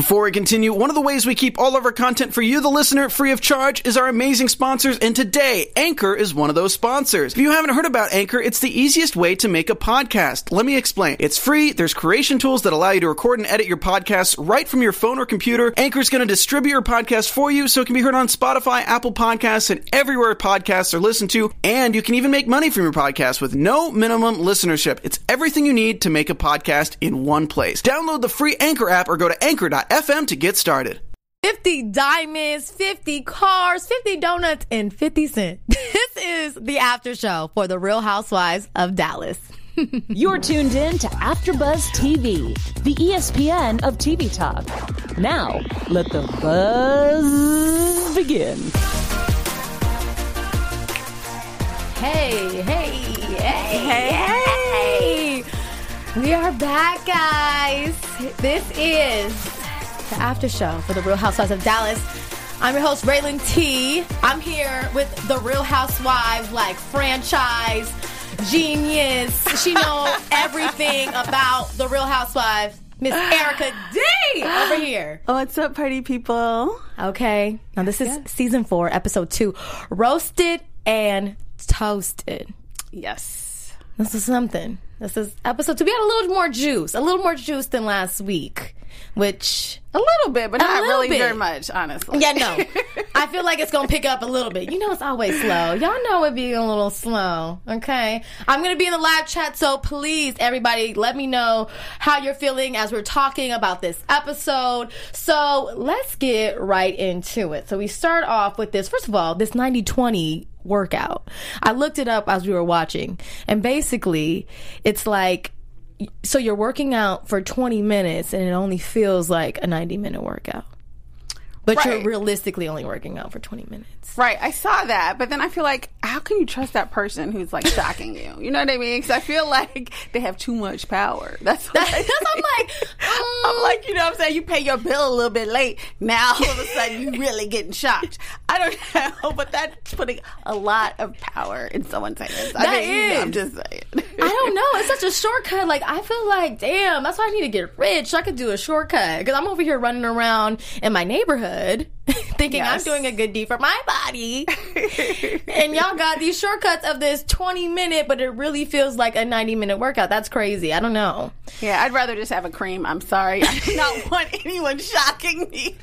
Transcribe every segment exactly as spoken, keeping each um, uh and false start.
Before we continue, one of the ways we keep all of our content for you, the listener, free of charge is our amazing sponsors, and today, Anchor is one of those sponsors. If you haven't heard about Anchor, it's the easiest way to make a podcast. Let me explain. It's free, there's creation tools that allow you to record and edit your podcasts right from your phone or computer. Anchor is going to distribute your podcast for you so it can be heard on Spotify, Apple Podcasts, and everywhere podcasts are listened to, and you can even make money from your podcast with no minimum listenership. It's everything you need to make a podcast in one place. Download the free Anchor app or go to anchor dot f m to get started. fifty diamonds, fifty cars, fifty donuts, and fifty cents. This is the after show for The Real Housewives of Dallas. You're tuned in to AfterBuzz T V, the E S P N of T V talk. Now, let the buzz begin. Hey, hey, hey, hey, hey. We are back, guys. This is the after show for The Real Housewives of Dallas. I'm your host, Raylan T. I'm here with The Real Housewives, like, franchise genius. She knows everything about The Real Housewives. Miss Erica D over here. Oh, what's up, party people? Okay. Now, this is yeah. season four, episode two. Roasted and Toasted. Yes. This is something. This is episode two. We had a little more juice. A little more juice than last week. Which... A little bit, but not really bit. very much, honestly. Yeah, no. I feel like it's going to pick up a little bit. You know it's always slow. Y'all know it be a little slow, okay? I'm going to be in the live chat, so please, everybody, let me know how you're feeling as we're talking about this episode. So let's get right into it. So we start off with this. First of all, this ninety twenty workout. I looked it up as we were watching, and basically, it's like... So you're working out for twenty minutes and it only feels like a ninety minute workout. But right. You're realistically only working out for twenty minutes. Right. I saw that. But then I feel like, how can you trust that person who's like shocking you? You know what I mean? Because I feel like they have too much power. That's what That's I'm like, um, I'm like, you know what I'm saying? You pay your bill a little bit late. Now all of a sudden you're really getting shocked. I don't know, but that's putting a lot of power in someone's hands. I that mean, is. You know, I'm just saying. I don't know. It's such a shortcut. Like, I feel like, damn, that's why I need to get rich. So I could do a shortcut. Because I'm over here running around in my neighborhood thinking yes. I'm doing a good deed for my body. And y'all got these shortcuts of this twenty minute, but it really feels like a ninety minute workout. That's crazy. I don't know. Yeah, I'd rather just have a cream. I'm sorry. I do not want anyone shocking me.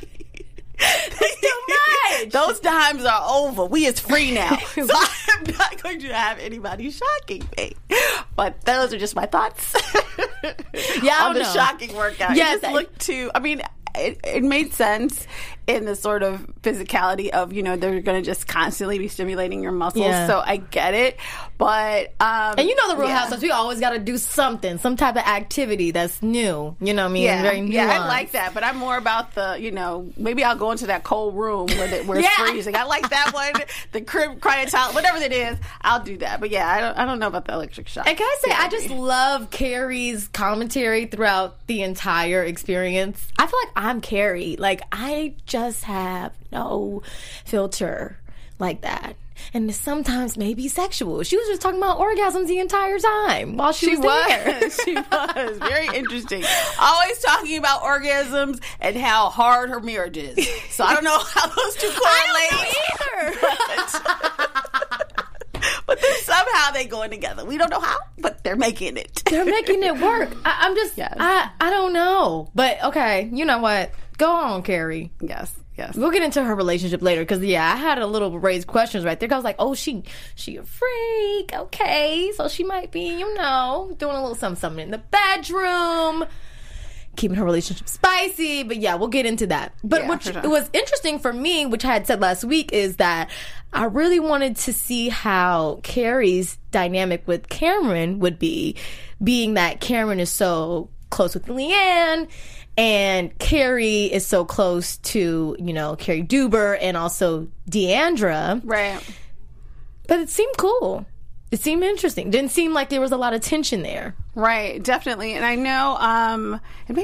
That's too much. Those times are over. We is free now. So I'm not going to have anybody shocking me. But those are just my thoughts. Yeah, I on the know. shocking workout. Yes, it just looked too, I mean, it, it made sense in the sort of physicality of, you know, they're going to just constantly be stimulating your muscles. Yeah. So I get it. But, um, and you know the Real yeah. Housewives, we always got to do something, some type of activity that's new. You know what I mean? Yeah, Very nuanced. yeah, I like that. But I'm more about the, you know, maybe I'll go into that cold room where, the, where it's Yeah. freezing. I like that one. The crib, cryotile, whatever it is, I'll do that. But yeah, I don't, I don't know about the electric shock. And can I say, yeah, I just love Carrie's commentary throughout the entire experience. I feel like I'm Carrie. Like, I just have no filter like that. And sometimes maybe sexual. She was just talking about orgasms the entire time while she, She was there. was. She was. Very interesting. Always talking about orgasms and how hard her marriage is. So I don't know how those two correlate. I don't know either. But, but they're somehow they going together. We don't know how, but they're making it. They're making it work. I, I'm just, Yes. I, I don't know. But okay, you know what? Go on, Carrie. Yes. Yes. We'll get into her relationship later because, yeah, I had a little raised questions right there. I was like, oh, she she a freak. Okay. So she might be, you know, doing a little something, something in the bedroom, keeping her relationship spicy. But, yeah, we'll get into that. But Yeah, what for sure. was interesting for me, which I had said last week, is that I really wanted to see how Carrie's dynamic with Cameron would be, being that Cameron is so close with Leanne. And Carrie is so close to, you know, Carrie Duber and also Deandra. Right. But it seemed cool. It seemed interesting. Didn't seem like there was a lot of tension there. Right, definitely. And I know, um, and maybe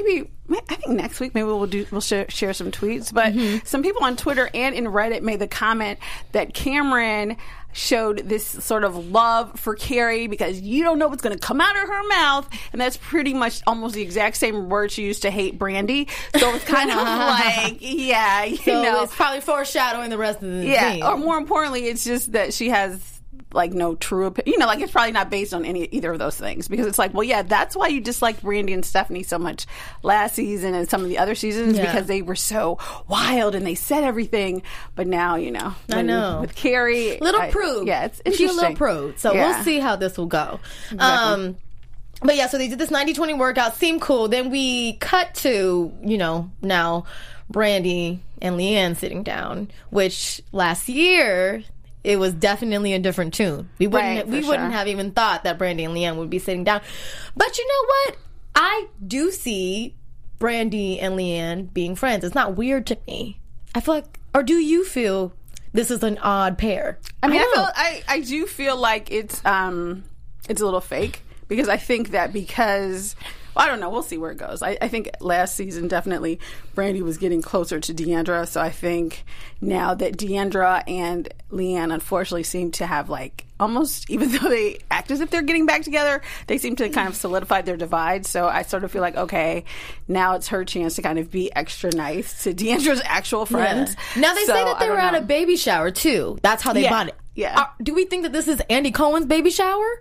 I think next week maybe we'll do we'll share, share some tweets. But mm-hmm. some people on Twitter and in Reddit made the comment that Cameron showed this sort of love for Carrie because you don't know what's going to come out of her mouth, and that's pretty much almost the exact same word she used to hate Brandy. So it's kind of like, yeah, you so know, it's probably foreshadowing the rest of the yeah. scene. Or more importantly, it's just that she has like no true opinion. You know, like it's probably not based on any either of those things because it's like, well, yeah, that's why you disliked Brandy and Stephanie so much last season and some of the other seasons yeah. because they were so wild and they said everything. But now, you know, I know with Carrie, little I, prude. Yeah, it's interesting. She's a little prude. So yeah. we'll see how this will go. Exactly. Um, but yeah, so they did this ninety twenty workout. Seemed cool. Then we cut to, you know, now Brandy and Leanne sitting down, which last year it was definitely a different tune. We wouldn't right, we sure. wouldn't have even thought that Brandy and Leanne would be sitting down. But you know what? I do see Brandy and Leanne being friends. It's not weird to me. I feel like, or do you feel this is an odd pair? I mean, I, I feel I, I do feel like it's um it's a little fake because I think that because well, I don't know. We'll see where it goes. I, I think last season, definitely, Brandy was getting closer to Deandra. So I think now that Deandra and Leanne, unfortunately, seem to have, like, almost, even though they act as if they're getting back together, they seem to kind of solidify their divide. So I sort of feel like, okay, now it's her chance to kind of be extra nice to Deandra's actual friends. Yeah. Now, they so, say that they were know. at a baby shower, too. That's how they yeah. bonded. Yeah. Are, do we think that this is Andy Cohen's baby shower?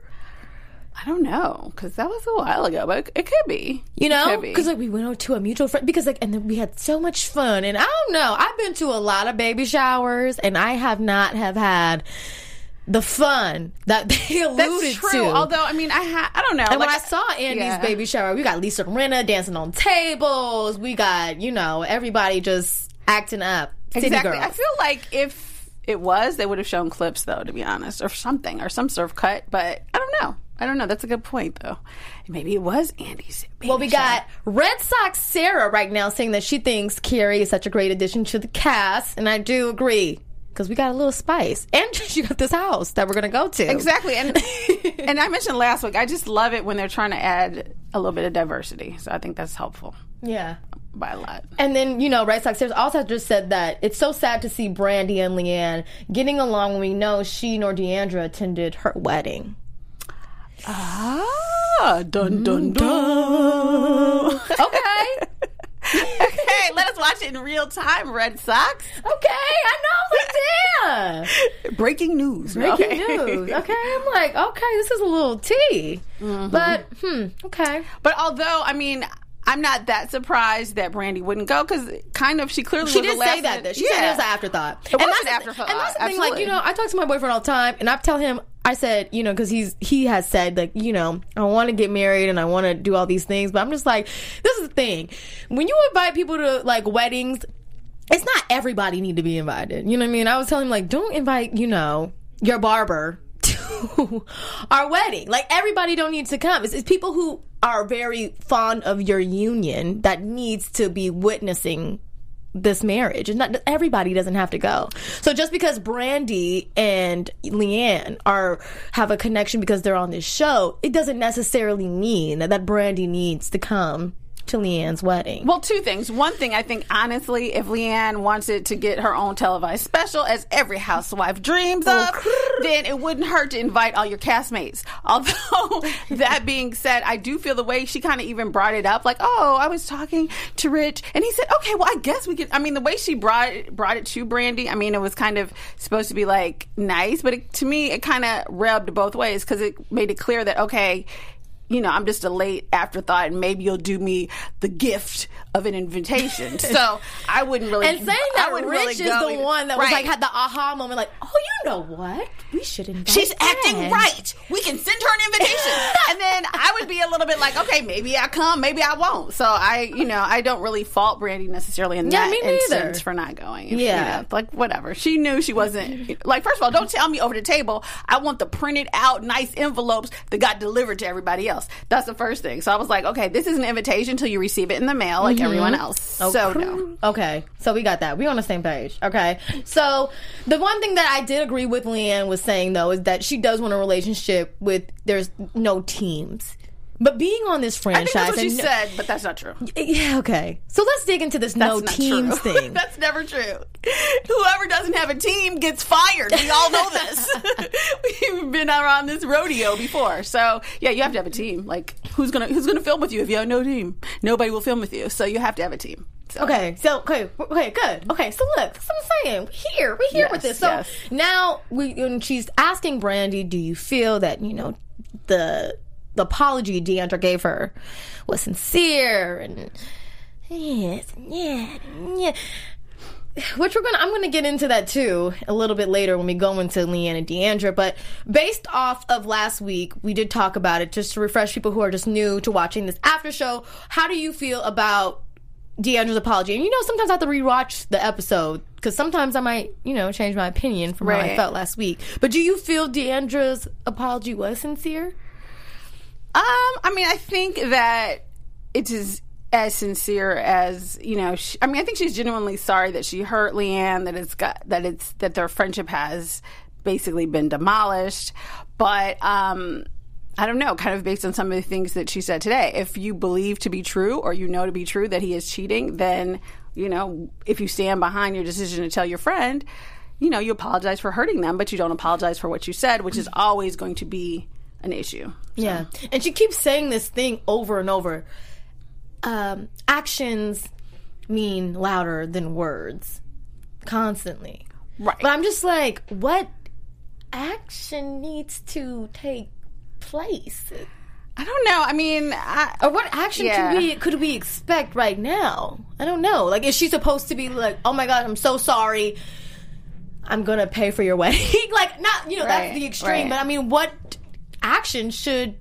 I don't know, because that was a while ago, but it could be. You know, because like we went out to a mutual friend, because like, and then we had so much fun, and I don't know, I've been to a lot of baby showers, and I have not have had the fun that they alluded That's true. to. Although, I mean, I ha- I don't know. And like, when I saw Andy's yeah. baby shower, we got Lisa Rinna dancing on tables. We got, you know, everybody just acting up. City exactly. girls. I feel like if it was, they would have shown clips, though, to be honest, or something, or some sort of cut. But I don't know. I don't know. That's a good point, though. Maybe it was Andy's baby Well, we shower. got Red Sox Sarah right now saying that she thinks Carrie is such a great addition to the cast, and I do agree. Because we got a little spice. And you got this house that we're going to go to. Exactly. And and I mentioned last week, I just love it when they're trying to add a little bit of diversity. So I think that's helpful. Yeah. By a lot. And then, you know, Red Sox Sarah also just said that it's so sad to see Brandy and Leanne getting along when we know she nor Deandra attended her wedding. Ah, dun dun dun. Okay. Okay, let us watch it in real time, Red Sox. Okay, I know. Like, damn. Breaking news. Breaking okay. news. Okay, I'm like, okay, this is a little tea. Mm-hmm. But, hmm, okay. But although, I mean, I'm not that surprised that Brandy wouldn't go because kind of she clearly she was did the last say that. Though. She yeah. said it was an afterthought. It and was that's an afterthought. And that's the thing. Absolutely. Like, you know, I talk to my boyfriend all the time, and I tell him, I said, you know, because he's he has said like, you know, I want to get married and I want to do all these things, but I'm just like, this is the thing. When you invite people to like weddings, it's not everybody need to be invited. You know what I mean? I was telling him like, don't invite, you know, your barber to our wedding. Like everybody don't need to come. It's, it's people who are very fond of your union that needs to be witnessing this marriage. And not everybody doesn't have to go. So just because Brandy and Leanne are have a connection because they're on this show, it doesn't necessarily mean that, that Brandy needs to come to Leanne's wedding. Well, two things. One thing, I think, honestly, if Leanne wanted to get her own televised special, as every housewife dreams of, then it wouldn't hurt to invite all your castmates. Although, that being said, I do feel the way she kind of even brought it up, like, oh, I was talking to Rich, and he said, okay, well, I guess we could, I mean, the way she brought it, brought it to Brandy, I mean, it was kind of supposed to be, like, nice, but it, to me, it kind of rubbed both ways, because it made it clear that, okay, you know, I'm just a late afterthought, and maybe you'll do me the gift of an invitation. So I wouldn't really. And saying that Rich really is go the either. one that was right. like had the aha moment, like, oh, you know what? We should invite. She's Ed. acting right. We can send her an invitation, and then I would be a little bit like, okay, maybe I come, maybe I won't. So I, you know, I don't really fault Brandy necessarily in Yeah, that me neither. instance for not going. If, Yeah. you know, like whatever. She knew she wasn't. Like, first of all, don't tell me over the table. I want the printed out nice envelopes that got delivered to everybody else. That's the first thing. So I was like, okay, this is an invitation until you receive it in the mail, like Mm-hmm. everyone else. Okay. So no. Okay, so we got that. We're on the same page. Okay, so the one thing that I did agree with Leanne was saying though is that she does want a relationship with there's no teams. But being on this franchise, I think that's what she and, said, but that's not true. Yeah, okay. So let's dig into this That's no not teams true. thing. That's never true. Whoever doesn't have a team gets fired. We all know this. We've been around this rodeo before. So yeah, you have to have a team. Like who's gonna who's gonna film with you if you have no team? Nobody will film with you. So you have to have a team. So. Okay, so okay, okay, good. Okay, so look, that's what I'm saying. We're here, we're here Yes, with this. So yes. now we, when she's asking Brandy, do you feel that you know the the apology D'Andra gave her was sincere and yes, yeah, yeah. Which we're gonna, I'm gonna get into that too a little bit later when we go into Leanne and D'Andra. But based off of last week, we did talk about it just to refresh people who are just new to watching this after show. How do you feel about D'Andra's apology? And you know, sometimes I have to rewatch the episode because sometimes I might, you know, change my opinion from right. how I felt last week. But do you feel D'Andra's apology was sincere? Um, I mean, I think that it is as sincere as, you know, she, I mean, I think she's genuinely sorry that she hurt Leanne, that it's got, that it's, that their friendship has basically been demolished. But, um, I don't know, kind of based on some of the things that she said today. If you believe to be true or you know to be true that he is cheating, then, you know, if you stand behind your decision to tell your friend, you know, you apologize for hurting them, but you don't apologize for what you said, which is always going to be an issue. So. Yeah. And she keeps saying this thing over and over. Um, actions mean louder than words. Constantly. Right. But I'm just like, what action needs to take place? I don't know. I mean, I, or what action yeah. could we could we expect right now? I don't know. Like, is she supposed to be like, oh my God, I'm so sorry, I'm gonna pay for your wedding? Like, not, you know, right, that's the extreme. right. But I mean, what action should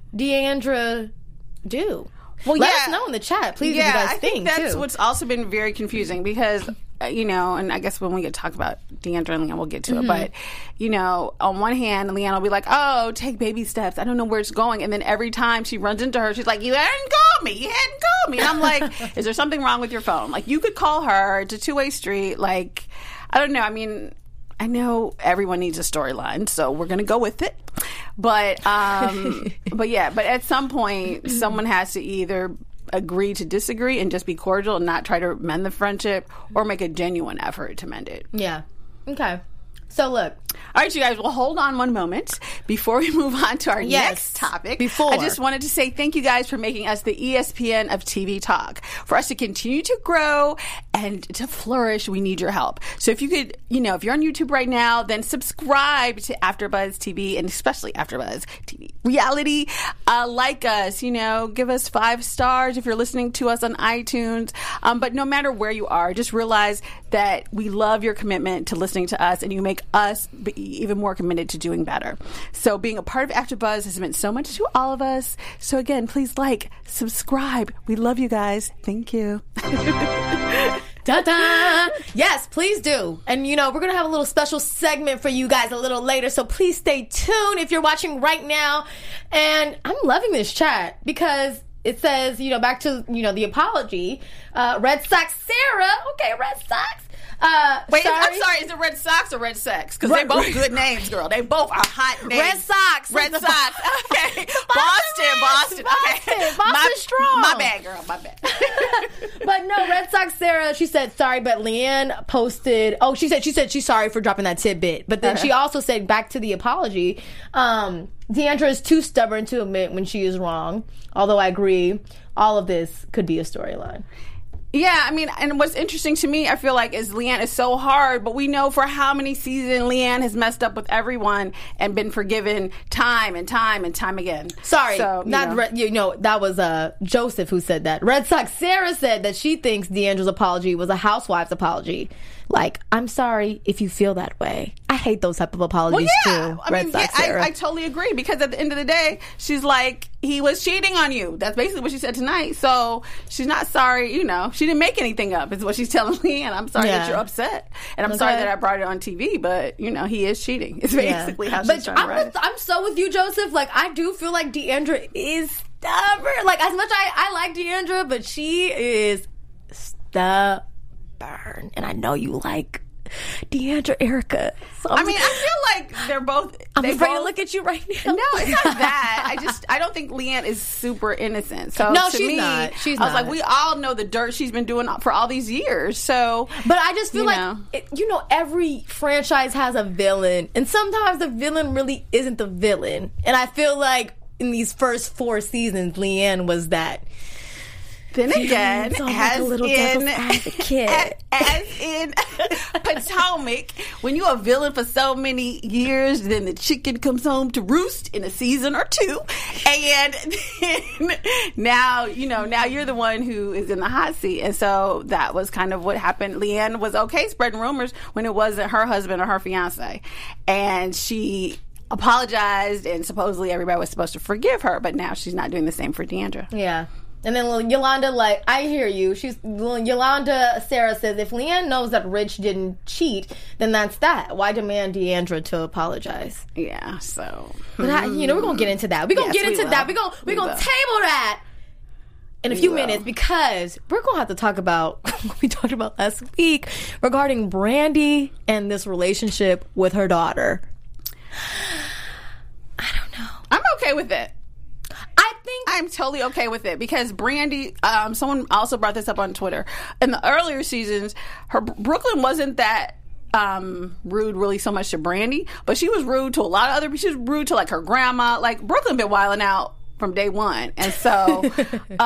D'Andra do? Well, let yeah. us know in the chat, please. Yeah, what you guys I think, think that's too. what's also been very confusing because, uh, you know, and I guess when we get to talk about D'Andra and Leanne, we'll get to Mm-hmm. it. But, you know, on one hand, Leanne will be like, oh, take baby steps. I don't know where it's going. And then every time she runs into her, she's like, you hadn't called me. You hadn't called me. And I'm like, is there something wrong with your phone? Like, you could call her. It's a two-way street. Like, I don't know. I mean, I know everyone needs a storyline, so we're going to go with it. But, um, but yeah, but at some point, someone has to either agree to disagree and just be cordial and not try to mend the friendship or make a genuine effort to mend it. Yeah. Okay. So look. All right, you guys, well, hold on one moment before we move on to our Yes. next topic. Before. I just wanted to say thank you guys for making us the E S P N of T V talk. For us to continue to grow and to flourish, we need your help. So if you could, you know, if you're on YouTube right now, then subscribe to AfterBuzz T V and especially AfterBuzz T V Reality. Uh, like us, you know, give us five stars if you're listening to us on iTunes. Um, but no matter where you are, just realize that we love your commitment to listening to us and you make us be even more committed to doing better. So being a part of AfterBuzz has meant so much to all of us. So again, please like, subscribe. We love you guys. Thank you. Da-da! Yes, please do. And, you know, we're going to have a little special segment for you guys a little later, so please stay tuned if you're watching right now. And I'm loving this chat because it says, you know, back to, you know, the apology. Uh, Red Sox Sarah. Okay, Red Sox. Uh, Wait, sorry. I'm sorry. Is it Red Sox or Red Sex? Because Red- they both good names, girl. They both are hot names. Red Sox. Red The- Sox. Okay. Boston, Reds. Boston. Boston. Okay. Boston my, strong. My bad, girl. My bad. But no, Red Sox Sarah, she said sorry, but Leanne posted, oh, she said she said she's sorry for dropping that tidbit. But then Uh-huh. she also said, back to the apology, um, D'Andra is too stubborn to admit when she is wrong. Although I agree, all of this could be a storyline. Yeah, I mean, and what's interesting to me, I feel like, is Leanne is so hard, but we know for how many seasons Leanne has messed up with everyone and been forgiven time and time and time again. Sorry, So, you not know. Red, you know, that was uh, Joseph who said that. Red Sox Sarah said that she thinks D'Andra's apology was a housewife's apology. Like, I'm sorry if you feel that way. I hate those type of apologies Well, yeah. too. I Red mean, Sox yeah, Sarah. I, I totally agree because at the end of the day, she's like, he was cheating on you. That's basically what she said tonight. So she's not sorry, you know, she didn't make anything up is what she's telling me. And I'm sorry Yeah. that you're upset. And I'm Okay. sorry that I brought it on T V, but, you know, he is cheating. It's basically Yeah. how but she's trying to I'm, write with, it. I'm so with you, Joseph. Like, I do feel like D'Andra is stubborn. Like, as much I, I like D'Andra, but she is stubborn. And I know you like Deandra, Erica. So I mean, I feel like they're both. I'm they afraid both, to look at you right now. No, it's not that. I just I don't think Leanne is super innocent. So No, to she's me, not. She's I was not. like, we all know the dirt she's been doing for all these years. So, But I just feel you like, know. it, you know, every franchise has a villain, and sometimes the villain really isn't the villain. And I feel like in these first four seasons, Leanne was that. Then again, So like as a little in devil's advocate. as in Potomac, when you're a villain for so many years, then the chicken comes home to roost in a season or two, and then now you know now you're the one who is in the hot seat, and so that was kind of what happened. Leanne was okay spreading rumors when it wasn't her husband or her fiance, and she apologized, and supposedly everybody was supposed to forgive her, but now she's not doing the same for Deandra. Yeah. And then Yolanda, like, I hear you. She's Yolanda. Sarah says if Leanne knows that Rich didn't cheat, then that's that. Why demand Deandra to apologize? Yeah, so But I, you know, we're gonna get into that. We're gonna Yes, get we into will. that. We're gonna we're We gonna will. table that in a We few will. minutes because we're gonna have to talk about what we talked about last week regarding Brandy and this relationship with her daughter. I don't know. I'm okay with it. I think I'm totally okay with it because Brandy, um, someone also brought this up on Twitter. In the earlier seasons, her Brooklyn wasn't that um, rude really so much to Brandy, but she was rude to a lot of other people. She was rude to like her grandma. Like Brooklyn been wilding out from day one. And so um,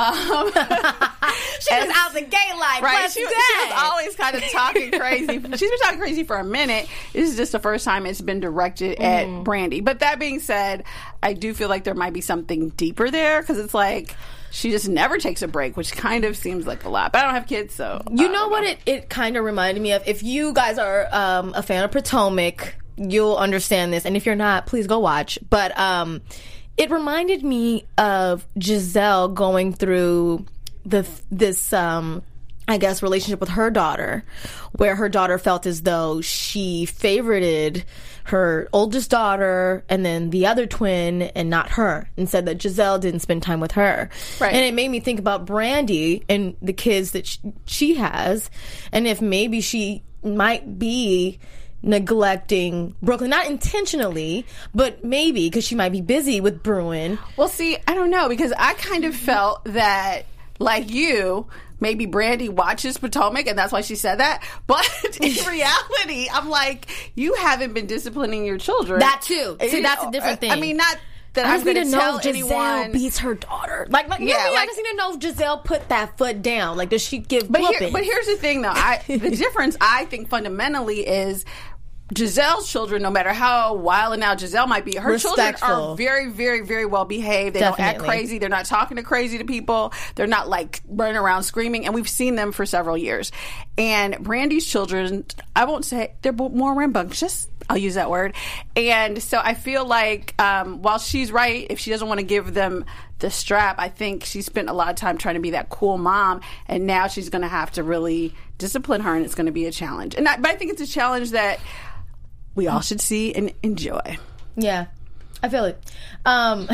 she was out the gate like, right, let's she, go. she was always kind of talking crazy. She's been talking crazy for a minute. This is just the first time it's been directed at Mm. Brandy. But that being said, I do feel like there might be something deeper there because it's like she just never takes a break, which kind of seems like a lot. But I don't have kids, so You I know don't what it, it kind of reminded me of? If you guys are um, a fan of Potomac, you'll understand this. And if you're not, please go watch. But um, it reminded me of Giselle going through the this, um, I guess, relationship with her daughter, where her daughter felt as though she favorited her oldest daughter and then the other twin and not her, and said that Giselle didn't spend time with her. Right. And it made me think about Brandy and the kids that she, she has, and if maybe she might be neglecting Brooklyn, not intentionally, but maybe because she might be busy with Bruin. Well, see, I don't know because I kind of felt that, like you, maybe Brandy watches Potomac and that's why she said that. But in reality, I'm like, you haven't been disciplining your children. That too. See, You that's a know, different thing. I mean, not that I I'm just need going to to know tell if Giselle anyone. beats her daughter. Like, like Yeah, yeah, I like- just need to know if Giselle put that foot down. Like, does she give But, here, whooping? but here's the thing, though. I, the difference, I think, fundamentally is Giselle's children, no matter how wild and out Giselle might be, her children Respectful. are very, very, very well behaved. They don't act Definitely. crazy. They're not talking to crazy to people. They're not like running around screaming. And we've seen them for several years. And Brandy's children, I won't say they're more rambunctious. I'll use that word. And so I feel like um, while she's right, if she doesn't want to give them the strap, I think she spent a lot of time trying to be that cool mom, and now she's going to have to really discipline her, and it's going to be a challenge. And I, but I think it's a challenge that we all should see and enjoy. Yeah, I feel it. Um,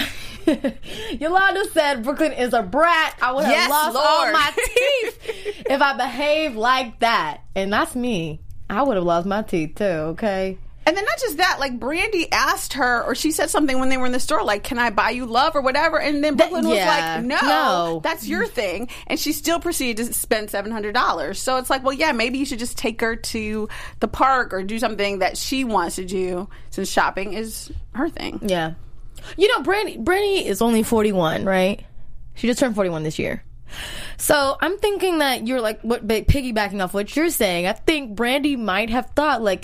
Yolanda said Brooklyn is a brat. I would have Yes, lost all Lord. my teeth if I behaved like that. And that's me. I would have lost my teeth too, okay? And then not just that, like Brandy asked her, or she said something when they were in the store, like, can I buy you love or whatever? And then Brooklyn was yeah. like, no, No. that's your thing. And she still proceeded to spend seven hundred dollars. So it's like, well, yeah, maybe you should just take her to the park or do something that she wants to do, since shopping is her thing. Yeah. You know, Brandy, Brandy is only forty-one, right? She just turned forty-one this year. So I'm thinking that you're like, what, piggybacking off what you're saying, I think Brandy might have thought, like,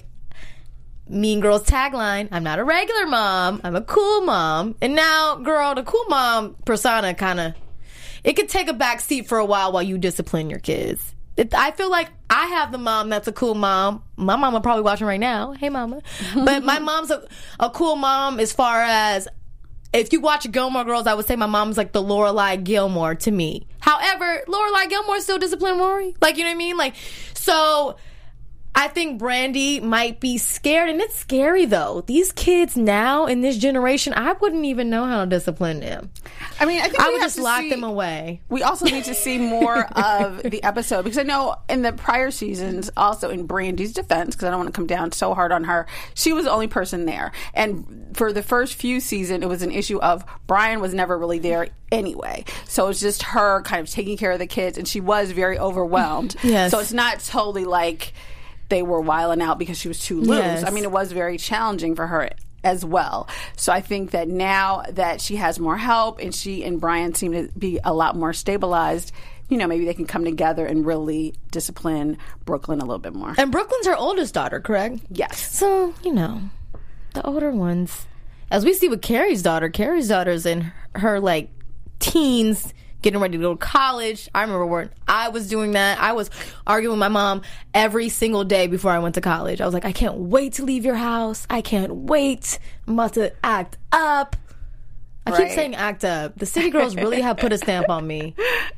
Mean Girls tagline, I'm not a regular mom, I'm a cool mom. And now, girl, the cool mom persona kind of, it could take a back seat for a while while you discipline your kids. It, I feel like I have the mom that's a cool mom. My mama probably watching right now. Hey, mama. But my mom's a, a cool mom as far as, if you watch Gilmore Girls, I would say my mom's like the Lorelai Gilmore to me. However, Lorelai Gilmore still disciplined Rory. Like, you know what I mean? Like, so I think Brandy might be scared, and it's scary though. These kids now in this generation, I wouldn't even know how to discipline them. I mean, I think I we would have just to lock see, them away. We also need to see more of the episode, because I know in the prior seasons, also in Brandy's defense, because I don't want to come down so hard on her, she was the only person there. And for the first few seasons, it was an issue of Brian was never really there anyway. So it was just her kind of taking care of the kids, and she was very overwhelmed. Yes. So it's not totally like they were wilding out because she was too loose. Yes. I mean, it was very challenging for her as well. So I think that now that she has more help and she and Brian seem to be a lot more stabilized, you know, maybe they can come together and really discipline Brooklyn a little bit more. And Brooklyn's her oldest daughter, correct? Yes. So, you know, the older ones. As we see with Carrie's daughter, Carrie's daughter's in her, like, teens, getting ready to go to college. I remember when I was doing that. I was arguing with my mom every single day before I went to college. I was like, I can't wait to leave your house. I can't wait. I'm about to act up. I Right. keep saying act up. The City Girls really have put a stamp on me.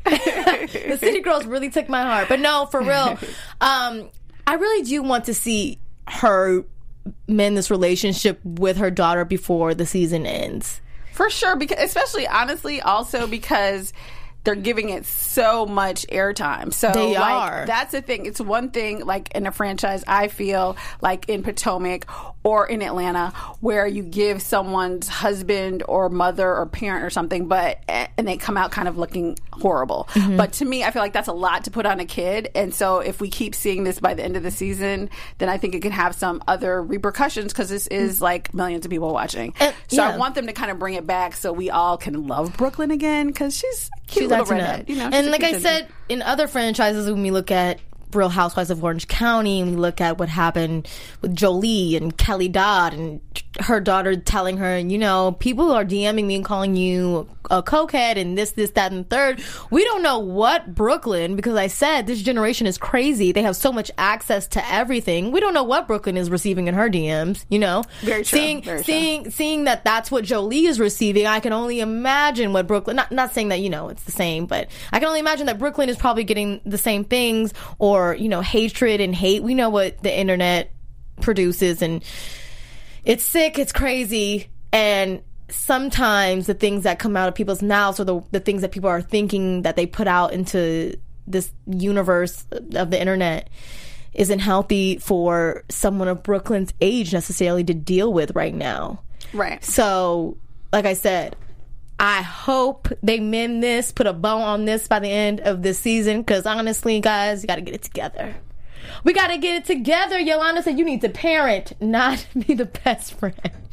The City Girls really took my heart. But no, for real. Um, I really do want to see her mend this relationship with her daughter before the season ends. For sure, because especially honestly, also because they're giving it so much airtime. So They like, are. That's the thing. It's one thing, like in a franchise, I feel like in Potomac or in Atlanta, where you give someone's husband or mother or parent or something, but and they come out kind of looking horrible. Mm-hmm. But to me, I feel like that's a lot to put on a kid. And so if we keep seeing this by the end of the season, then I think it can have some other repercussions, because this is like millions of people watching. And- so yeah. I want them to kind of bring it back so we all can love Brooklyn again, because she's a cute She's little acting redhead. up. You know, she's and a like cute I ginger. said, in other franchises, when we look at Real Housewives of Orange County, and we look at what happened with Jolie and Kelly Dodd and her daughter telling her, you know, people are DMing me and calling you a cokehead and this, this, that, and third. We don't know what Brooklyn, because I said this generation is crazy. They have so much access to everything. We don't know what Brooklyn is receiving in her D Ms, you know? Very true. Seeing, Very true. seeing, seeing that that's what Jolie is receiving, I can only imagine what Brooklyn, not, not saying that, you know, it's the same, but I can only imagine that Brooklyn is probably getting the same things, or, you know, hatred and hate. We know what the internet produces, and it's sick, it's crazy, and sometimes the things that come out of people's mouths, or the, the things that people are thinking that they put out into this universe of the internet, isn't healthy for someone of Brooklyn's age necessarily to deal with right now. Right. So, like I said, I hope they mend this, put a bow on this by the end of this season, because honestly, guys, you got to get it together. We got to get it together. Yolanda said you need to parent, not be the best friend.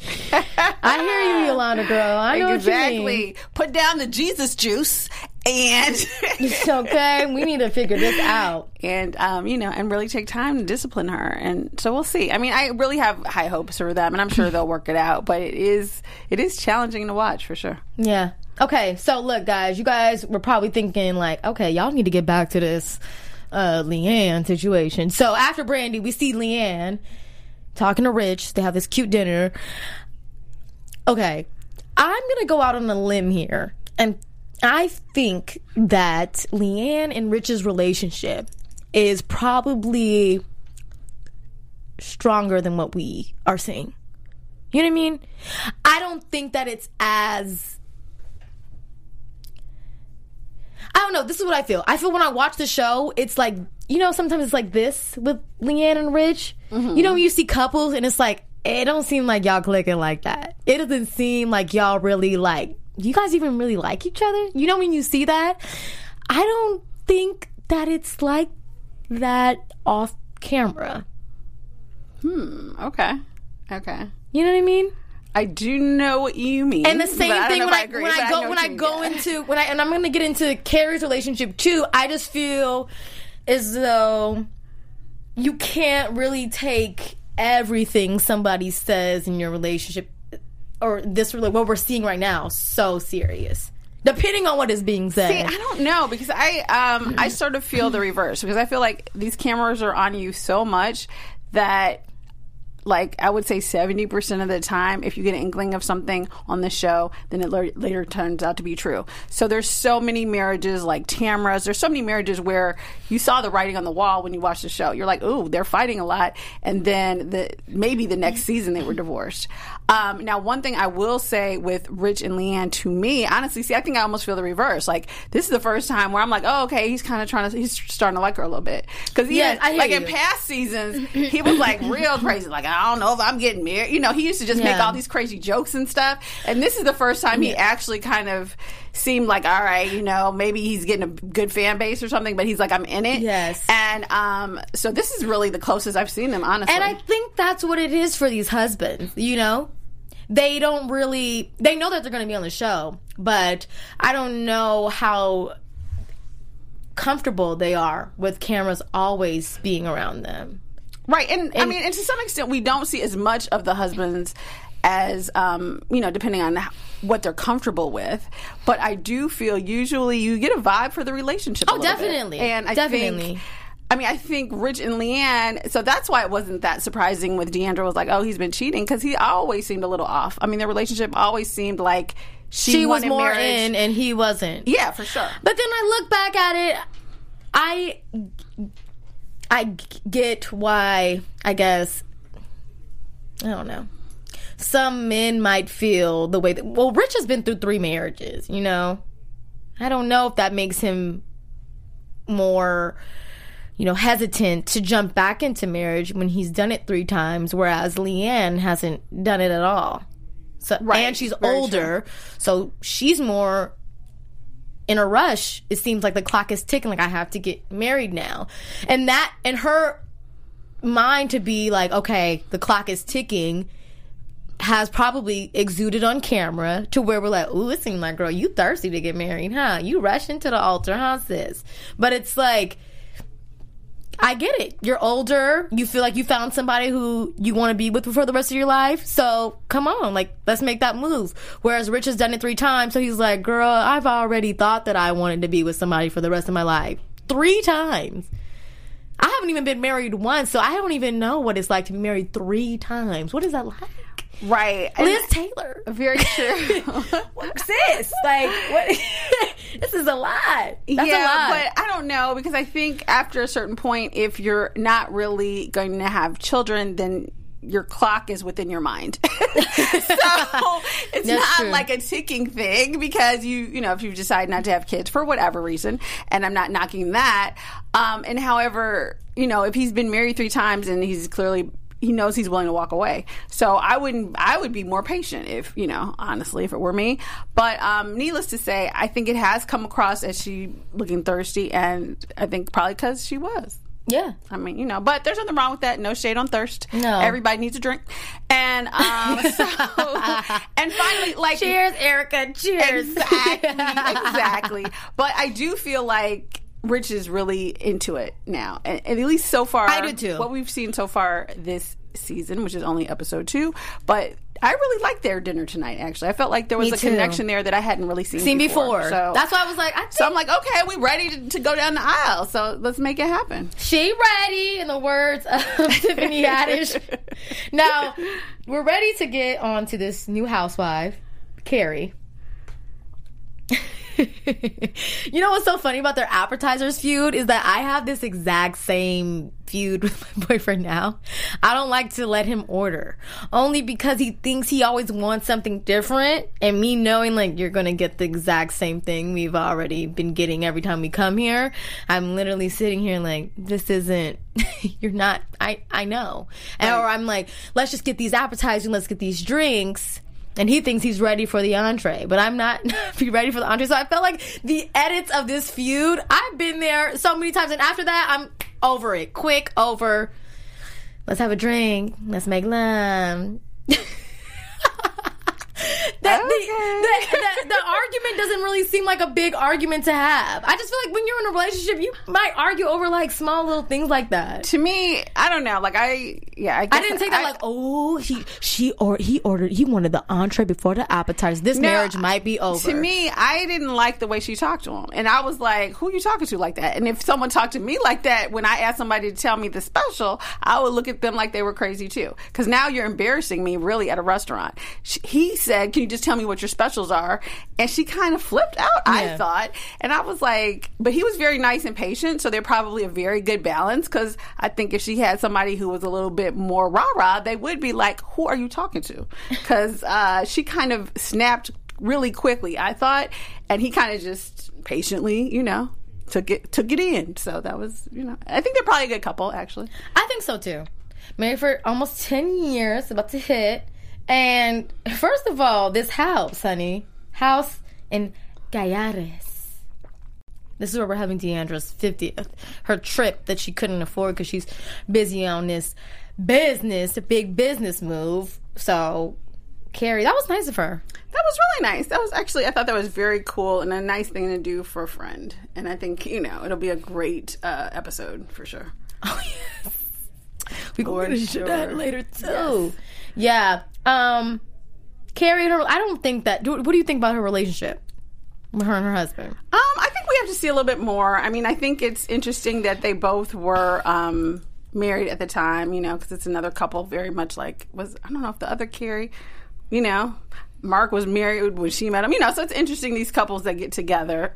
I hear you, Yolanda, girl. I know exactly. what you mean. Put down the Jesus juice and It's okay. We need to figure this out. and um, you know, and really take time to discipline her. And so we'll see. I mean, I really have high hopes for them, and I'm sure they'll work it out. But it is it is challenging to watch, for sure. Yeah. Okay, so look, guys, you guys were probably thinking, like, okay, y'all need to get back to this uh, Leanne situation. So after Brandy, we see Leanne talking to Rich. They have this cute dinner. Okay, I'm going to go out on a limb here, and I think that Leanne and Rich's relationship is probably stronger than what we are seeing. You know what I mean? I don't think that it's as... I don't know. This is what I feel. I feel when I watch the show, it's like, you know, sometimes it's like this with Leanne and Rich. Mm-hmm. You know, when you see couples and it's like, it don't seem like y'all clicking like that. It doesn't seem like y'all really like, you guys even really like each other? You know, when you see that? I don't think that it's like that off camera. Hmm. Okay. Okay. You know what I mean? I do know what you mean. And the same but I don't thing know when if I, agree, when but I go know when what I you mean. go Yeah. into when I and I'm gonna get into Carrie's relationship too. I just feel as though you can't really take everything somebody says in your relationship or this what we're seeing right now so serious. Depending on what is being said. See, I don't know, because I um I sort of feel the reverse, because I feel like these cameras are on you so much that like I would say seventy percent of the time, if you get an inkling of something on the show, then it l- later turns out to be true. So there's so many marriages like Tamra's. There's so many marriages where you saw the writing on the wall when you watched the show. You're like, ooh, they're fighting a lot. And then the maybe the next season they were divorced. Um, now, one thing I will say with Rich and Leanne, to me, honestly, see, I think I almost feel the reverse. Like, this is the first time where I'm like, oh, okay, he's kind of trying to, he's starting to like her a little bit. Because Yes, I hear like you. in past seasons, he was like real crazy. Like, I don't know if I'm getting married. You know, he used to just make Yeah. all these crazy jokes and stuff. And this is the first time he actually kind of seemed like, all right, you know, maybe he's getting a good fan base or something, but he's like, I'm in it. Yes. And um, so this is really the closest I've seen them, honestly. And I think that's what it is for these husbands, you know? They don't really, they know that they're going to be on the show, but I don't know how comfortable they are with cameras always being around them. Right, and, and I mean, and to some extent, we don't see as much of the husbands as, um, you know, depending on what they're comfortable with. But I do feel usually you get a vibe for the relationship. Oh, a little definitely. bit. And I Definitely. think. I mean, I think Rich and Leanne, so that's why it wasn't that surprising with Deandra was like, oh, he's been cheating, because he always seemed a little off. I mean, their relationship always seemed like she, She was wanted more marriage. in and he wasn't. Yeah, for sure. But then I look back at it, I I get why, I guess, I don't know. Some men might feel the way that, well, Rich has been through three marriages, you know? I don't know if that makes him more, you know, hesitant to jump back into marriage when he's done it three times, whereas Leanne hasn't done it at all. So, Right. and she's Very older, so she's more in a rush. It seems like the clock is ticking, like I have to get married now. And that, and her mind to be like, okay, the clock is ticking, has probably exuded on camera to where we're like, ooh, it seems like, girl, you thirsty to get married, huh? You rush into the altar, huh, sis? But it's like, I get it. You're older. You feel like you found somebody who you want to be with for the rest of your life. So come on, like, let's make that move. Whereas Rich has done it three times. So he's like, girl, I've already thought that I wanted to be with somebody for the rest of my life. Three times. I haven't even been married once, so I don't even know what it's like to be married three times. What is that like? Right. Liz And- Taylor. Very true. Sis, like, what? This is a lot. That's yeah, a lot. but I don't know, because I think after a certain point, if you're not really going to have children, then your clock is within your mind. So it's That's not true. like a ticking thing, because you, you know, if you decide not to have kids for whatever reason, and I'm not knocking that. Um, and however, you know, if he's been married three times and he's clearly, he knows he's willing to walk away. So I wouldn't, I would be more patient if, you know, honestly, if it were me. But um, needless to say, I think it has come across as she looking thirsty, and I think probably because she was. yeah. I mean, you know, but there's nothing wrong with that. No shade on thirst. No. Everybody needs a drink. And um, so, and finally, like, Cheers, Erica. Cheers. exactly, exactly. But I do feel like Rich is really into it now, and, and at least so far, I do too. What we've seen so far this season, which is only episode two, but I really liked their dinner tonight. Actually, I felt like there was Me a too. connection there that I hadn't really seen Seen before. before. So That's why I was like, I think So I'm like, okay, we ready to, to go down the aisle. So let's make it happen. she ready, in the words of Tiffany Haddish. Now, we're ready to get on to this new housewife, Carrie. You know what's so funny about their appetizers feud is that I have this exact same feud with my boyfriend now. I don't like to let him order, only because he thinks he always wants something different, and me knowing like you're gonna get the exact same thing we've already been getting every time we come here, I'm literally sitting here like, this isn't you're not I I know. And, or I'm like, let's just get these appetizers and let's get these drinks. And he thinks he's ready for the entree, but I'm not be ready for the entree. So I felt like the edits of this feud, I've been there so many times, and after that, I'm over it. Quick, over. Let's have a drink. Let's make love. that, Oh. See, the, the, the argument doesn't really seem like a big argument to have. I just feel like when you're in a relationship, you might argue over like small little things like that. To me, I don't know. Like I, yeah, I, guess I didn't take that I, like, oh, he, she, or he ordered, he wanted the entree before the appetizer. This no, marriage might be over. To me, I didn't like the way she talked to him, and I was like, who are you talking to like that? And if someone talked to me like that, when I asked somebody to tell me the special, I would look at them like they were crazy too. Because now you're embarrassing me, really, at a restaurant. She, he said, can you just tell me what your specials are? And she kind of flipped out, yeah. I thought. And I was like, but he was very nice and patient, so they're probably a very good balance. Because I think if she had somebody who was a little bit more rah-rah, they would be like, who are you talking to? Because uh, she kind of snapped really quickly, I thought. And he kind of just patiently, you know, took it took it in. So that was, you know, I think they're probably a good couple, actually. I think so, too. Married for almost ten years, about to hit. And first of all, this house, honey, house in Cayares. This is where we're having Deandra's fiftieth. Her trip that she couldn't afford because she's busy on this business, a big business move. So, Carrie, that was nice of her. That was really nice. That was actually, I thought that was very cool and a nice thing to do for a friend. And I think, you know, it'll be a great uh, episode for sure. Oh, yes. We're going to sure. do that later, too. Yes. Yeah. Um, Carrie and her, I don't think that, what do you think about her relationship with her and her husband? Um, I think we have to see a little bit more. I mean, I think it's interesting that they both were um, married at the time, you know, because it's another couple very much like, was, I don't know if the other Carrie, you know, Mark was married when she met him, you know, so it's interesting, these couples that get together.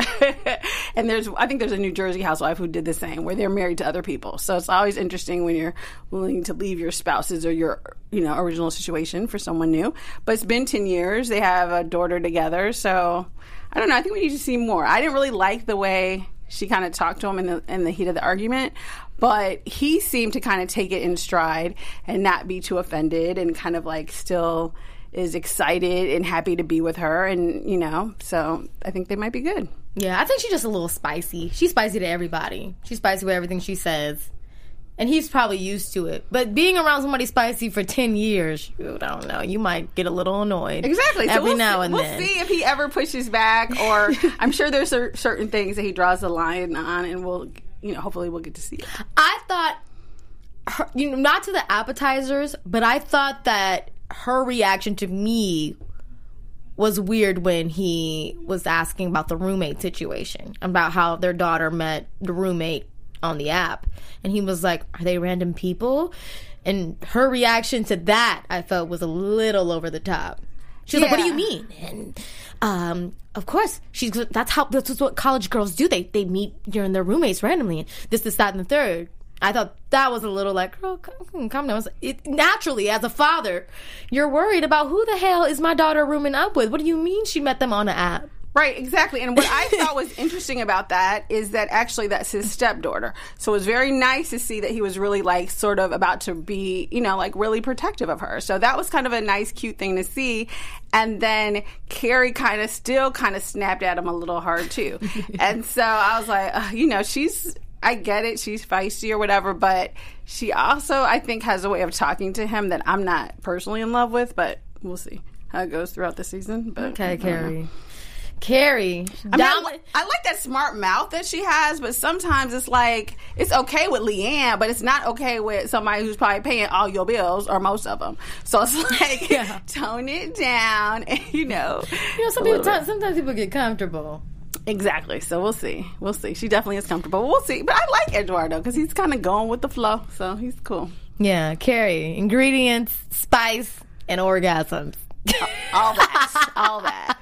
And there's, I think there's a New Jersey housewife who did the same, where they're married to other people. So it's always interesting when you're willing to leave your spouses or your, you know, original situation for someone new. But it's been ten years. They have a daughter together. So I don't know. I think we need to see more. I didn't really like the way she kind of talked to him in the, in the heat of the argument. But he seemed to kind of take it in stride and not be too offended and kind of like still is excited and happy to be with her. And, you know, so I think they might be good. Yeah, I think she's just a little spicy. She's spicy to everybody. She's spicy with everything she says. And he's probably used to it. But being around somebody spicy for ten years, I don't know, you might get a little annoyed. Exactly. Every so we'll now see, and we'll then. We'll see if he ever pushes back, or I'm sure there's cer- certain things that he draws the line on, and we'll, you know, hopefully we'll get to see it. I thought, her, you know, not to the appetizers, but I thought that her reaction to me was weird when he was asking about the roommate situation, about how their daughter met the roommate on the app. And he was like, are they random people? And her reaction to that, I felt, was a little over the top. She was yeah. like, what do you mean? And um, of course, she's that's how that's what college girls do. They they meet during their roommates randomly. And this, this, that, and the third. I thought that was a little like, girl, come, come down. It, naturally, as a father, you're worried about who the hell is my daughter rooming up with? What do you mean she met them on an app? Right, exactly. And what I thought was interesting about that is that actually that's his stepdaughter. So it was very nice to see that he was really like sort of about to be, you know, like really protective of her. So that was kind of a nice, cute thing to see. And then Carrie kind of still kind of snapped at him a little hard too. And so I was like, uh, you know, she's... I get it, she's feisty or whatever, but she also, I think, has a way of talking to him that I'm not personally in love with, but we'll see how it goes throughout the season. But okay, Carrie. Carrie. I, mean, I, li- I like that smart mouth that she has, but sometimes it's like, it's okay with Leanne, but it's not okay with somebody who's probably paying all your bills, or most of them. So it's like, yeah. tone it down, and, you know. You know, some people t- sometimes people get comfortable. Exactly. So we'll see. We'll see. She definitely is comfortable. We'll see. But I like Eduardo because he's kind of going with the flow. So he's cool. Yeah. Carrie, ingredients, spice, and orgasms. All that. All that.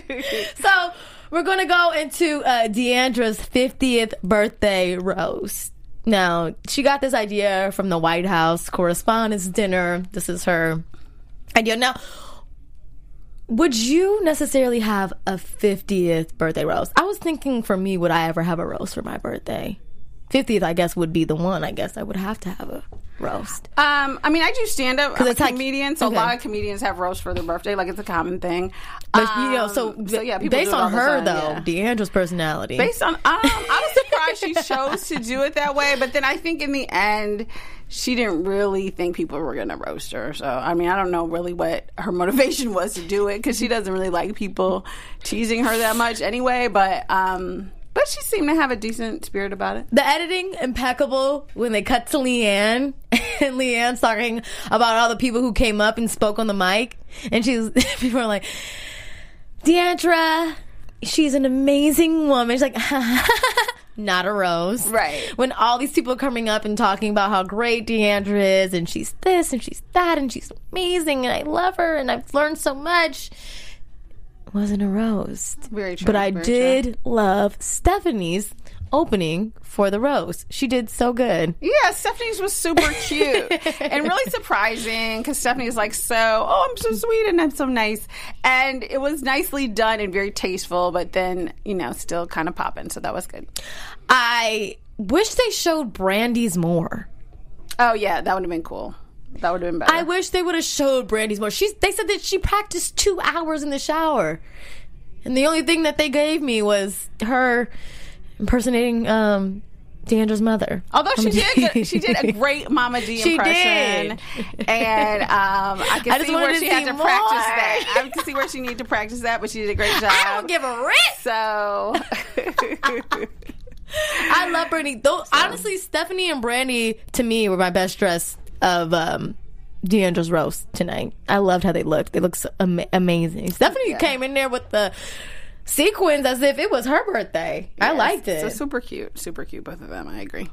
So we're going to go into uh, Deandra's fiftieth birthday roast. Now, she got this idea from the White House Correspondents' Dinner. This is her idea. Now, would you necessarily have a fiftieth birthday roast? I was thinking, for me, would I ever have a roast for my birthday? fiftieth, I guess, would be the one. I guess I would have to have a roast? Um, I mean, I do stand up. I'm a it's like- comedian, so okay. a lot of comedians have roast for their birthday. Like, it's a common thing. But, Um, you know, so, so yeah, people based do it all on the her, time, though, yeah. Deandra's personality. Based on, um, I was surprised she chose to do it that way, but then I think in the end, she didn't really think people were going to roast her. So, I mean, I don't know really what her motivation was to do it, because she doesn't really like people teasing her that much anyway, but, um... But she seemed to have a decent spirit about it. The editing, impeccable. When they cut to Leanne, and Leanne's talking about all the people who came up and spoke on the mic, and she's people are like, Deandra, she's an amazing woman. She's like, not a rose. Right. When all these people are coming up and talking about how great Deandra is, and she's this, and she's that, and she's amazing, and I love her, and I've learned so much. Wasn't a roast. Very true. But I very did true. love Stephanie's opening for the roast. She did so good. Yeah, Stephanie's was super cute and really surprising, because Stephanie's like, so, oh, I'm so sweet and I'm so nice. And it was nicely done and very tasteful, but then, you know, still kind of popping. So that was good. I wish they showed Brandy's more. Oh, yeah, that would have been cool. That would have been better. I wish they would have showed Brandy's more. She's. They said that she practiced two hours in the shower. And the only thing that they gave me was her impersonating um, Deandra's mother. Although she did, good- she did a great Mama D She impression, did. and um, I can I just see wanted where to she see had to more. practice that. I can see where she needed to practice that, but she did a great job. I don't give a rip. So, I love Brandy. Though honestly, Stephanie and Brandy to me were my best dressed of um, Deandra's roast tonight. I loved how they looked. They looked so ama- amazing. Stephanie Yeah. came in there with the sequins as if it was her birthday. I yes, liked it. So super cute, super cute, both of them. I agree.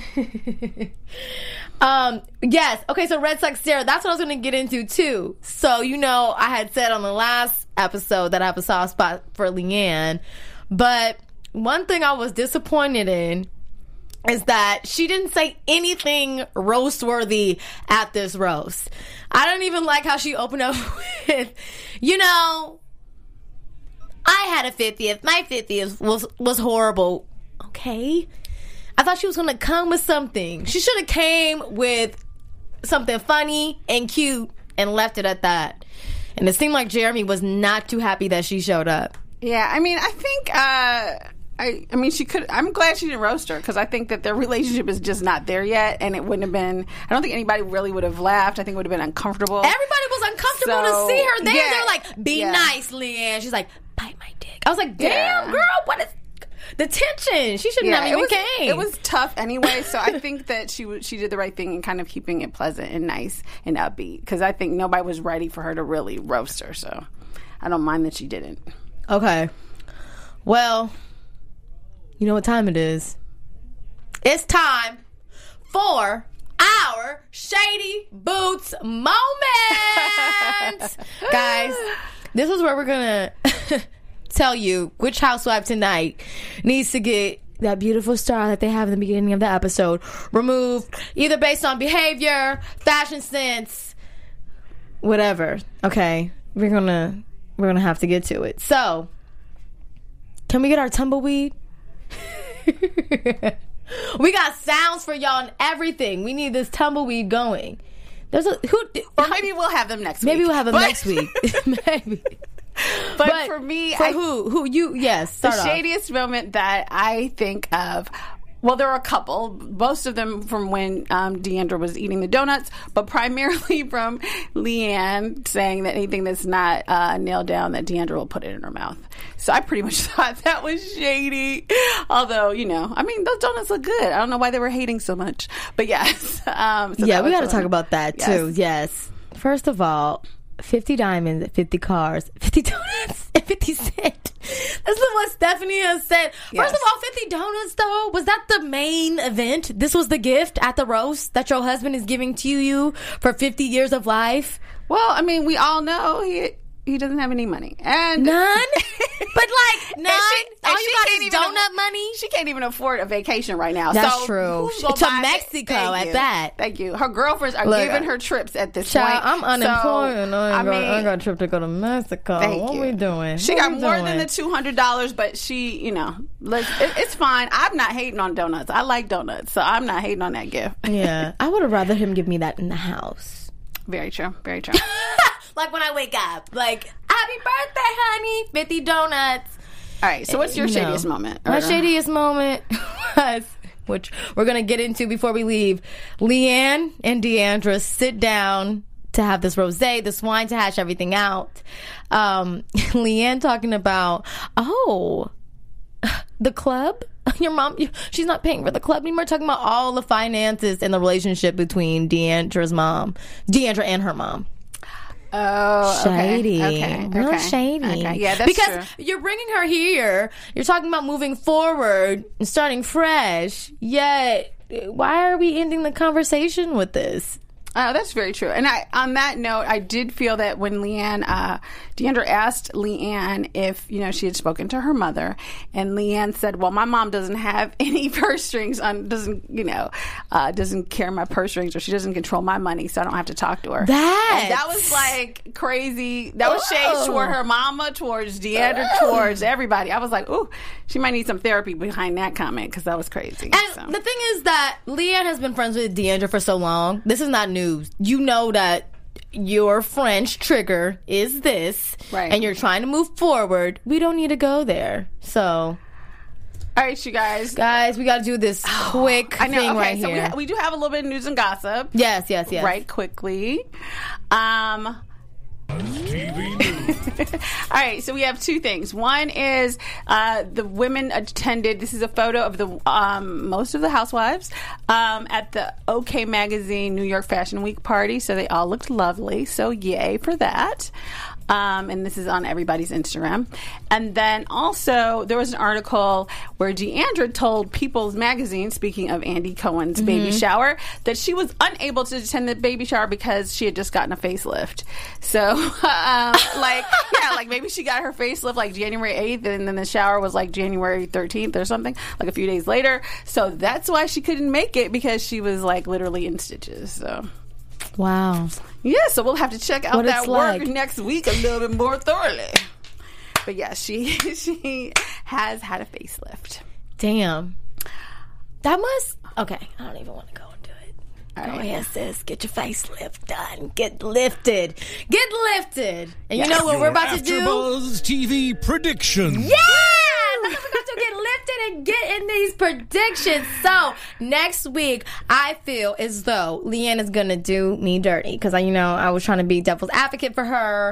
Um, yes. Okay, so Red Sox Sarah, that's what I was going to get into too. So, you know, I had said on the last episode that I have a soft spot for Leanne, but one thing I was disappointed in is that she didn't say anything roast-worthy at this roast. I don't even like how she opened up with, you know, I had a fiftieth. My fiftieth was, was horrible. Okay. I thought she was going to come with something. She should have came with something funny and cute and left it at that. And it seemed like Jeremy was not too happy that she showed up. Yeah, I mean, I think, uh, I, I mean, she could, I'm glad she didn't roast her, because I think that their relationship is just not there yet, and it wouldn't have been, I don't think anybody really would have laughed. I think it would have been uncomfortable. Everybody was uncomfortable So, to see her there. yeah, They were like, be yeah. nice, Leanne. She's like, bite my dick. I was like, damn, Yeah. girl, what is the tension? She shouldn't have it even was, came. It was tough anyway, so I think that she w- she did the right thing in kind of keeping it pleasant and nice and upbeat, because I think nobody was ready for her to really roast her, so I don't mind that she didn't. Okay. Well, you know what time it is. It's time for our Shady Boots moment. Guys, this is where we're going to tell you which housewife tonight needs to get that beautiful star that they have in the beginning of the episode removed, either based on behavior, fashion sense, whatever. Okay, we're gonna we're gonna have to get to it. So, can we get our tumbleweed? We got sounds for y'all and everything. We need this tumbleweed going. There's a who, Or maybe we'll have them next maybe week. we'll have them But- next week. Maybe. But, for me, for I, who? Who you? Yes. the Start off. shadiest moment that I think of, well, there are a couple. Most of them from when um, Deandra was eating the donuts, but primarily from Leanne saying that anything that's not uh, nailed down, that Deandra will put it in her mouth. So I pretty much thought that was shady. Although, you know, I mean, those donuts look good. I don't know why they were hating so much. But yes. Um, so Yeah, that we was got to the talk one. about that Yes. too. Yes. First of all, fifty diamonds, fifty cars, fifty donuts, and fifty cents. This is what Stephanie has said. First Yes. of all, fifty donuts, though, was that the main event? This was the gift at the roast that your husband is giving to you for fifty years of life? Well, I mean, we all know he he doesn't have any money. And none? But like, none? she, All she you got can't is even donut afford, money? She can't even afford a vacation right now. That's so true. who's gonna To buy it? Mexico Thank at you. that. Thank you. Her girlfriends are Look, giving her trips at this Child, point. I'm unemployed So, and I ain't, I got, mean, I ain't got a trip to go to Mexico. Thank what you. we doing? She what got we more doing? than the two hundred dollars, but she, you know, let's, it, it's fine. I'm not hating on donuts. I like donuts, so I'm not hating on that gift. Yeah. I would have rather him give me that in the house. Very true. Very true. Like when I wake up, like, happy birthday, honey, fifty donuts. All right, so what's your You know, shadiest moment? My Or- shadiest moment was, which we're going to get into before we leave, Leanne and Deandra sit down to have this rosé, this wine, to hash everything out. Um, Leanne talking about, oh, the club? Your mom, she's not paying for the club anymore. Talking about all the finances and the relationship between Deandra's mom, Deandra and her mom. Oh, Shady. Okay. Okay. Real okay. shady. Okay. Yeah, that's because true. you're bringing her here. You're talking about moving forward and starting fresh. Yet, why are we ending the conversation with this? Oh, that's very true. And I, on that note, I did feel that when Leanne, uh, Deandra asked Leanne if, you know, she had spoken to her mother, and Leanne said, well, my mom doesn't have any purse strings on, doesn't, you know, uh, doesn't carry my purse strings, or she doesn't control my money, so I don't have to talk to her. That and that was like crazy. That was shade Oh. toward her mama, towards Deandra, Oh. towards everybody. I was like, ooh, she might need some therapy behind that comment, because that was crazy. And so. the thing is that Leanne has been friends with Deandra for so long. This is not news. You know that your French trigger is this, Right. and you're trying to move forward. We don't need to go there. So, All right, you guys. guys, we got to do this quick I know. thing Okay, right so we, here. ha- we do have a little bit of news and gossip. yes, yes, yes. Right quickly. Um, all right, so we have two things. One is uh, the women attended. This is a photo of the um, most of the housewives um, at the OK Magazine New York Fashion Week party. So they all looked lovely. So yay for that. Um, and this is on everybody's Instagram. And then also, there was an article where Deandra told People's Magazine, speaking of Andy Cohen's Mm-hmm. baby shower, that she was unable to attend the baby shower because she had just gotten a facelift. So, um, like, yeah, like maybe she got her facelift like January eighth, and then the shower was like January thirteenth or something, like a few days later. So that's why she couldn't make it, because she was like literally in stitches. So. Wow. Yeah, so we'll have to check out What that it's work like. next week a little bit more thoroughly. But yeah, she she has had a facelift. Damn. That must. Okay, I don't even want to go into it. All Go right. ahead, sis. Get your facelift done. Get lifted. Get lifted. And you Yes. know what we're Your about to do? AfterBuzz T V prediction. Yes! I forgot to get lifted and get in these predictions. So, next week, I feel as though Leanne is going to do me dirty. Because, you know, I was trying to be devil's advocate for her.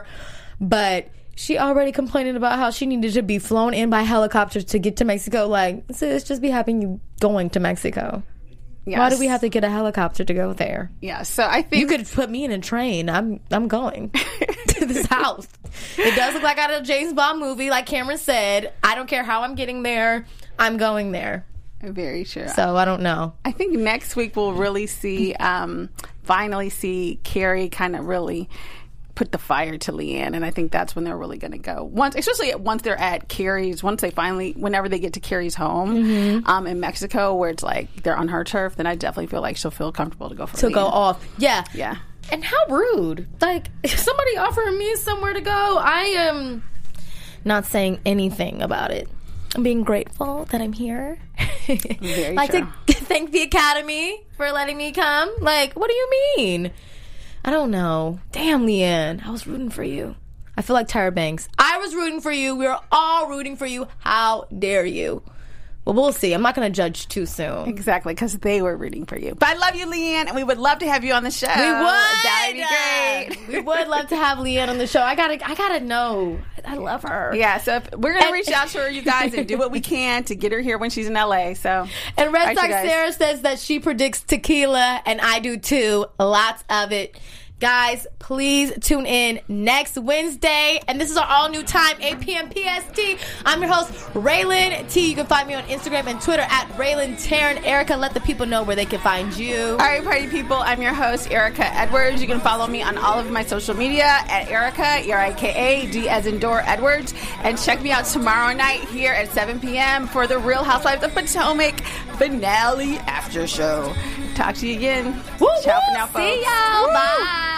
But she already complaining about how she needed to be flown in by helicopters to get to Mexico. Like, sis, just be happy you going to Mexico. Yes. Why do we have to get a helicopter to go there? Yeah, so I think You could put me in a train. I'm I'm going to this house. It does look like out of a James Bond movie, like Cameron said. I don't care how I'm getting there. I'm going there. very sure. So I don't know. I think next week we'll really see, um, finally see Carrie kind of really put the fire to Leanne, and I think that's when they're really going to go. Once, especially once they're at Carrie's, once they finally, whenever they get to Carrie's home Mm-hmm. um, in Mexico, where it's like they're on her turf, then I definitely feel like she'll feel comfortable to go for To Leanne. go off. Yeah. Yeah. And how rude. Like, if somebody offering me somewhere to go, I am not saying anything about it. I'm being grateful that I'm here. Very like true. to thank the Academy for letting me come. Like, what do you mean? I don't know. Damn, Leanne. I was rooting for you. I feel like Tyra Banks. I was rooting for you. We were all rooting for you. How dare you? Well, we'll see. I'm not going to judge too soon. Exactly, because they were rooting for you. But I love you, Leanne, and we would love to have you on the show. We would. That'd be great. We would love to have Leanne on the show. I gotta, I gotta know. I love her. Yeah, so if, we're going to And- reach out to her, you guys, and do what we can to get her here when she's in L A. So, And Red All right, Sox you guys. Sarah says that she predicts tequila, and I do too. Lots of it. Guys, please tune in next Wednesday. And this is our all-new time, eight p.m. P S T. I'm your host, Raylan T. You can find me on Instagram and Twitter at Raylan Taryn. Erica, let the people know where they can find you. All right, party people. I'm your host, Erica Edwards. You can follow me on all of my social media at Erica, E R I K A, D as in door, Edwards. And check me out tomorrow night here at seven p.m. for the Real Housewives of Potomac finale after show. Talk to you again. Woo, Ciao woo. for now, folks. See y'all. Woo. Bye.